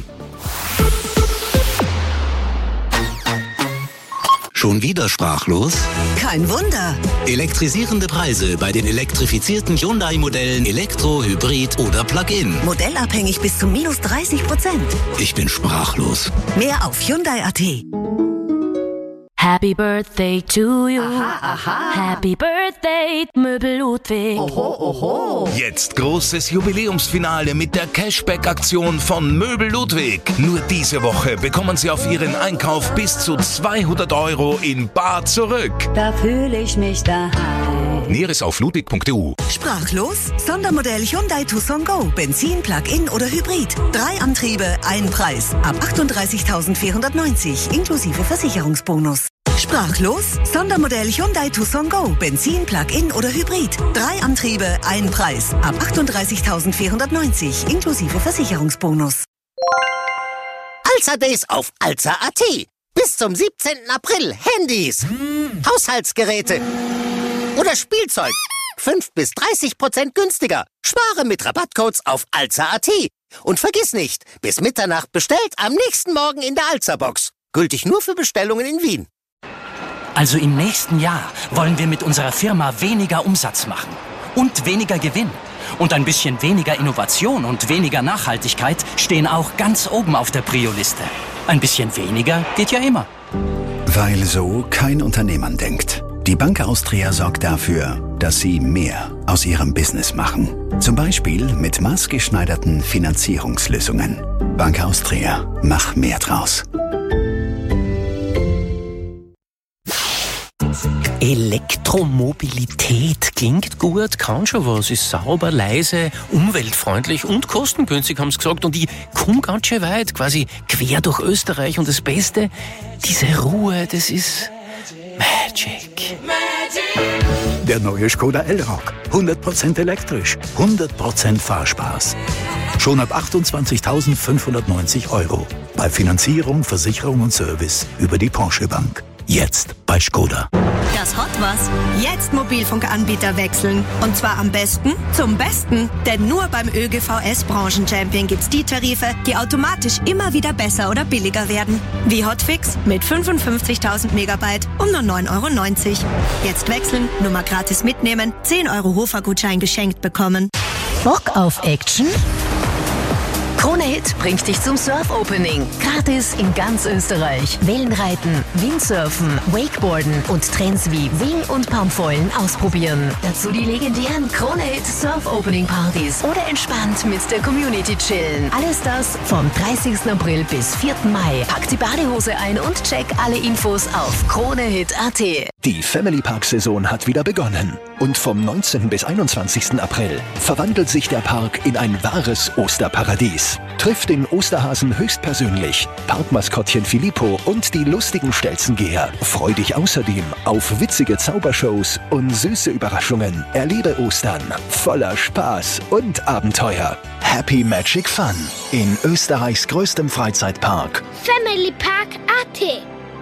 Schon wieder sprachlos? Kein Wunder. Elektrisierende Preise bei den elektrifizierten Hyundai-Modellen Elektro, Hybrid oder Plug-in. Modellabhängig bis zu minus 30%. Ich bin sprachlos. Mehr auf Hyundai.at. Happy Birthday to you. Happy Birthday, Möbel Ludwig. Jetzt großes Jubiläumsfinale mit der Cashback-Aktion von Möbel Ludwig. Nur diese Woche bekommen Sie auf Ihren Einkauf bis zu 200 € in bar zurück. Da fühle ich mich daheim. Näheres auf ludwig.eu. Sprachlos? Sondermodell Hyundai Tucson Go. Benzin, Plug-in oder Hybrid. 3 Antriebe, ein Preis. Ab 38.490 inklusive Versicherungsbonus. Sprachlos? Sondermodell Hyundai Tucson Go. Benzin, Plug-in oder Hybrid. 3 Antriebe, ein Preis. Ab 38.490 inklusive Versicherungsbonus. Alza Days auf Alza.at. Bis zum 17. April. Handys, Haushaltsgeräte oder Spielzeug 5 bis 30% günstiger. Spare mit Rabattcodes auf Alza.at. Und vergiss nicht, bis Mitternacht bestellt, am nächsten Morgen in der Alza-Box. Gültig nur für Bestellungen in Wien. Also im nächsten Jahr wollen wir mit unserer Firma weniger Umsatz machen und weniger Gewinn. Und ein bisschen weniger Innovation und weniger Nachhaltigkeit stehen auch ganz oben auf der Prio-Liste. Ein bisschen weniger geht ja immer. Weil so kein Unternehmer denkt. Die Bank Austria sorgt dafür, dass Sie mehr aus Ihrem Business machen. Zum Beispiel mit maßgeschneiderten Finanzierungslösungen. Bank Austria, mach mehr draus. Elektromobilität klingt gut, kann schon was, ist sauber, leise, umweltfreundlich und kostengünstig, haben sie gesagt. Und ich komme ganz schön weit, quasi quer durch Österreich. Und das Beste, diese Ruhe, das ist Magic. Der neue Skoda Elroq. 100% elektrisch, 100% Fahrspaß. Schon ab 28.590 €. Bei Finanzierung, Versicherung und Service über die Porsche Bank. Jetzt bei Skoda. Das Hot was? Jetzt Mobilfunkanbieter wechseln. Und zwar am besten zum Besten. Denn nur beim ÖGVS Branchenchampion gibt's die Tarife, die automatisch immer wieder besser oder billiger werden. Wie Hotfix mit 55.000 Megabyte um nur 9,90 €. Jetzt wechseln, Nummer gratis mitnehmen, 10 € Hofer-Gutschein geschenkt bekommen. Bock auf Action? Krone Hit bringt dich zum Surf-Opening. Gratis in ganz Österreich. Wellenreiten, Windsurfen, Wakeboarden und Trends wie Wing- und Pumpfoilen ausprobieren. Dazu die legendären Krone Hit Surf-Opening-Partys oder entspannt mit der Community chillen. Alles das vom 30. April bis 4. Mai. Pack die Badehose ein und check alle Infos auf kronehit.at. Die Family Park Saison hat wieder begonnen. Und vom 19. bis 21. April verwandelt sich der Park in ein wahres Osterparadies. Triff den Osterhasen höchstpersönlich, Parkmaskottchen Filippo und die lustigen Stelzengeher. Freu dich außerdem auf witzige Zaubershows und süße Überraschungen. Erlebe Ostern voller Spaß und Abenteuer. Happy Magic Fun in Österreichs größtem Freizeitpark. Family Park AT.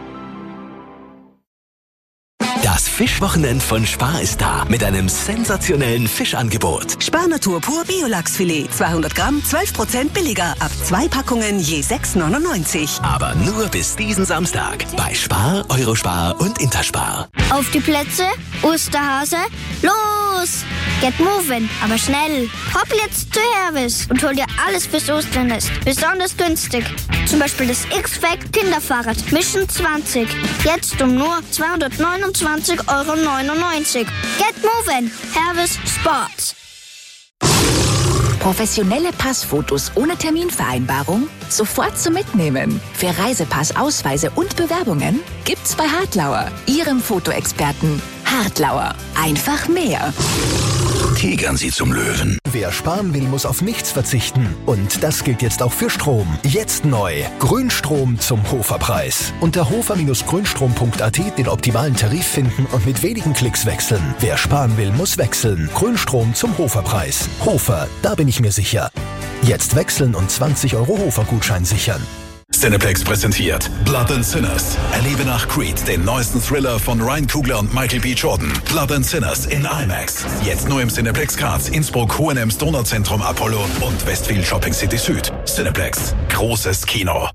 Das Fischwochenend von Spar ist da mit einem sensationellen Fischangebot. Spar Natur pur Biolachsfilet. 200 Gramm, 12% billiger. Ab 2 Packungen je 6,99. Aber nur bis diesen Samstag bei Spar, Eurospar und Interspar. Auf die Plätze, Osterhase, los! Get moving, aber schnell. Hopp jetzt zu Hervis und hol dir alles fürs Osternest. Besonders günstig. Zum Beispiel das X-Fact Kinderfahrrad Mission 20. Jetzt um nur 229,99 €. Get moving, Hervis Sports. Professionelle Passfotos ohne Terminvereinbarung sofort zum Mitnehmen. Für Reisepass, Ausweise und Bewerbungen gibt's bei Hartlauer, Ihrem Fotoexperten. Hartlauer, einfach mehr. Tigern Sie zum Löwen. Wer sparen will, muss auf nichts verzichten. Und das gilt jetzt auch für Strom. Jetzt neu. Grünstrom zum Hoferpreis. Unter hofer-grünstrom.at den optimalen Tarif finden und mit wenigen Klicks wechseln. Wer sparen will, muss wechseln. Grünstrom zum Hoferpreis. Hofer, da bin ich mir sicher. Jetzt wechseln und 20 € Hofer-Gutschein sichern. Cineplex präsentiert Blood and Sinners. Erlebe nach Creed den neuesten Thriller von Ryan Coogler und Michael B. Jordan. Blood and Sinners in IMAX. Jetzt nur im Cineplex Graz, Innsbruck, Hohenems Donauzentrum Apollo und Westfield Shopping City Süd. Cineplex. Großes Kino.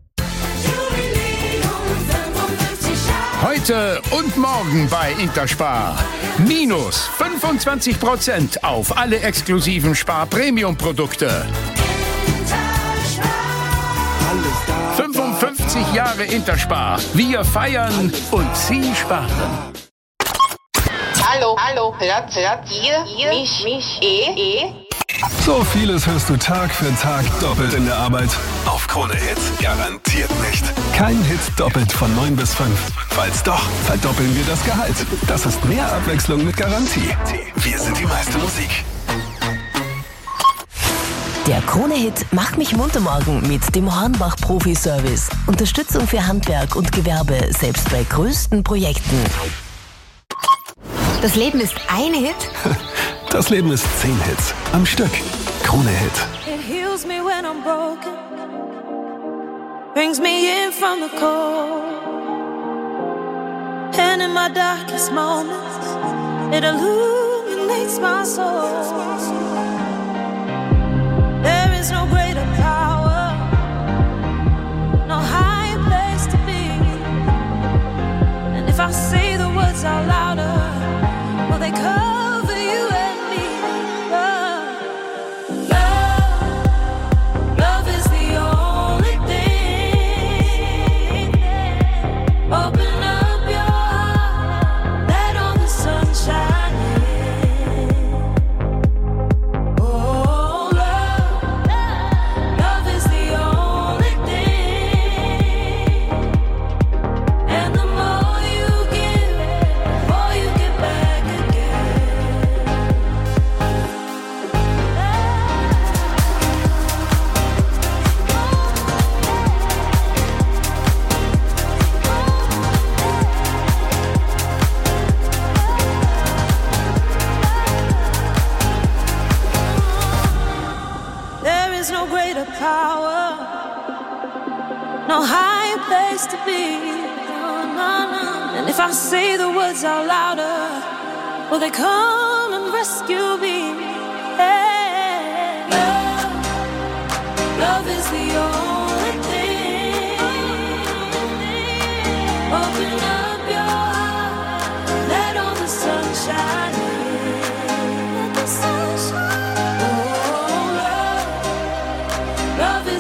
Heute und morgen bei Interspar. Minus 25% auf alle exklusiven Spar-Premium-Produkte. 55 Jahre Interspar. Wir feiern und Sie sparen. Hallo, hört ihr mich? So vieles hörst du Tag für Tag doppelt in der Arbeit. Auf Krone Hit garantiert nicht. Kein Hit doppelt von 9 bis 5. Falls doch, verdoppeln wir das Gehalt. Das ist mehr Abwechslung mit Garantie. Wir sind die meiste Musik. Der Krone-Hit Mach mich munter morgen mit dem Hornbach Profi-Service. Unterstützung für Handwerk und Gewerbe, selbst bei größten Projekten. Das Leben ist ein Hit? Das Leben ist 10 Hits am Stück. Krone-Hit. It heals me when I'm broken. Brings me in from the cold. And in my darkest moments, it illuminates my soul. There is no greater power, no higher place to be. And if I say the words out louder, will they cover you and me? Love is the only thing. Open up your heart, let all the sunshine in. Power, no higher place to be. No. And if I say the words out louder, will they come and rescue me? Hey. Love is the only thing. Open up your heart, let all the sunshine in. Let the sunshine. Love is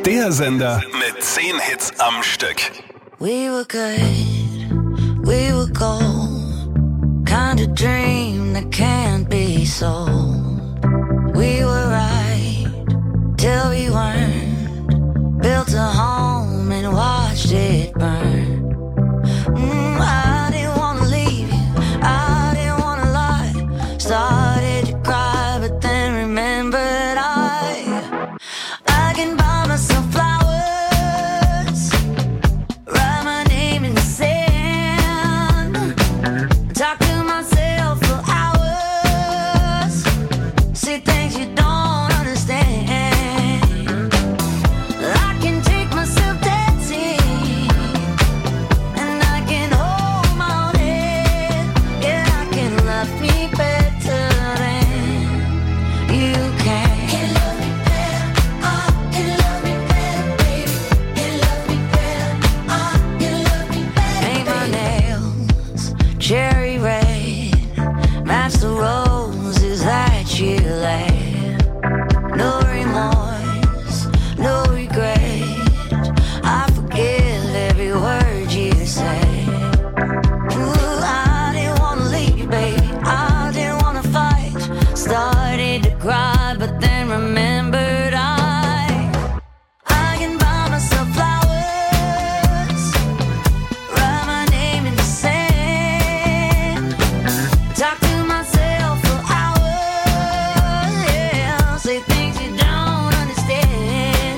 Der Sender mit 10 Hits am Stück. We were good, we were gold, kind of dream that can't be sold. We were right till we weren't, built a home and watched it burn. I didn't wanna leave you, I didn't wanna lie, started to cry but then remembered I can buy myself flowers, write my name in the sand, talk to myself for hours, say things you don't understand. I can take myself dancing, and I can hold my own head. Yeah, I can love me better than you can. Cherry red, match the roses that you laid. No remorse, no regret, I forgive every word you say. Ooh, I didn't wanna leave you, baby, I didn't wanna fight. Started to cry, but then remembered I can buy myself flowers, write my name in the sand, talk to myself for hours, yeah, say things you don't understand.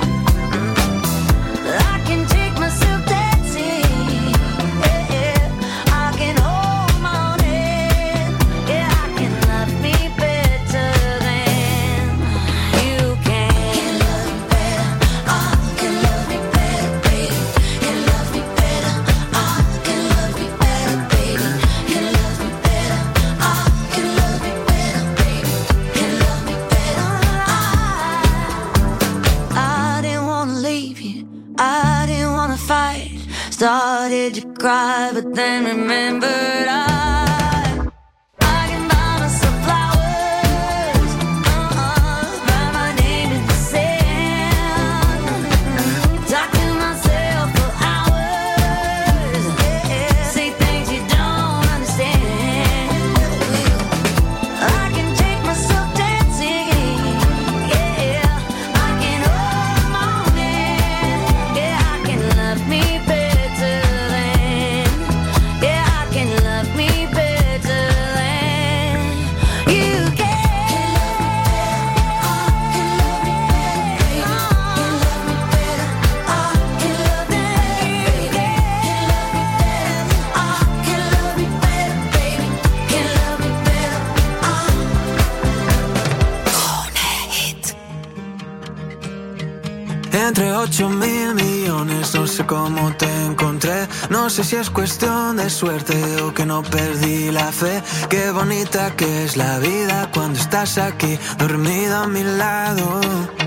I can take myself dancing, yeah, I can hold my own head, yeah, I can love me better than you can. Can love me better, I can love me better, baby. Can love me better, I can love me better, baby. Can love me better, I can love me better, baby. Can love me better, I didn't wanna leave you, I didn't wanna fight. Started to cry, but then remembered I can buy myself flowers, write my name in the sand, talk to myself for hours, yeah, say things you don't understand. I can take myself dancing, yeah, I can hold my own hand, yeah, I can love me better than, yeah, I can love me better than you can. Entre 8.000 millones, no sé cómo te encontré. No sé si es cuestión de suerte o que no perdí la fe. Qué bonita que es la vida cuando estás aquí, dormido a mi lado.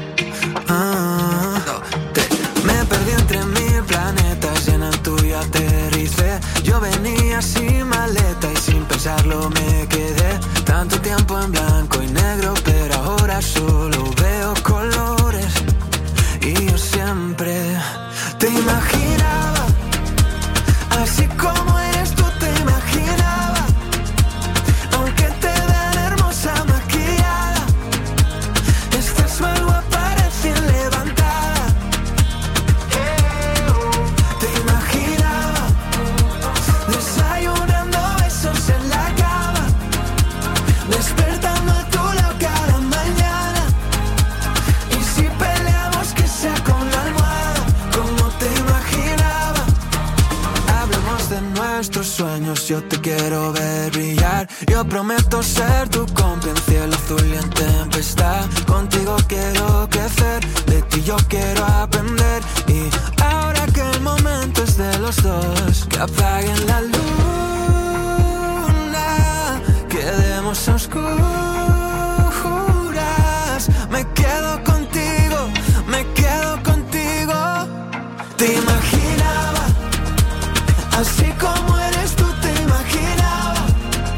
Me perdí entre 1000 planetas y en el tuyo aterricé. Yo venía sin maleta y sin pensarlo me quedé. Tanto tiempo en blanco y negro, pero ahora solo veo colores. Y yo siempre te imaginaba, así como eres tú te imaginaba. Aunque te vean hermosa maquillada, estás más guapa recién levantada. Te imaginaba desayunando besos en la cama, despertando a tu lado cada mañana. Y si peleamos que sea con la almohada, como te imaginaba. Hablemos de nuestros sueños, yo te quiero ver brillar. Yo prometo ser tu compa en cielo azul y en tempestad. Contigo quiero crecer, de ti yo quiero aprender. Y ahora que el momento es de los dos, que apaguen la luna, quedemos a oscuras.